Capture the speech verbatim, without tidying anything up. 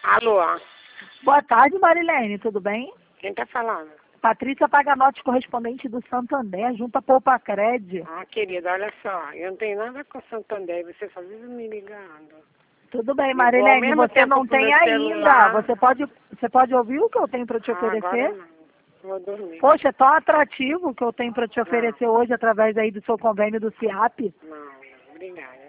Alô? Boa tarde, Marilene, tudo bem? Quem tá falando? Patrícia Paganotti, correspondente do Santander, junto a Poupa Cred. Ah, querida, olha só, eu não tenho nada com o Santander, você só vive me ligando. Tudo bem, Eu vou ao Marilene, mesmo você tempo não pro tem meu ainda. celular. Você pode, você pode ouvir o que eu tenho para te Ah, agora oferecer? não. Vou dormir. Poxa, é tão atrativo o que eu tenho para te Não, oferecer hoje através aí do seu convênio do C I A P. não, não, obrigada.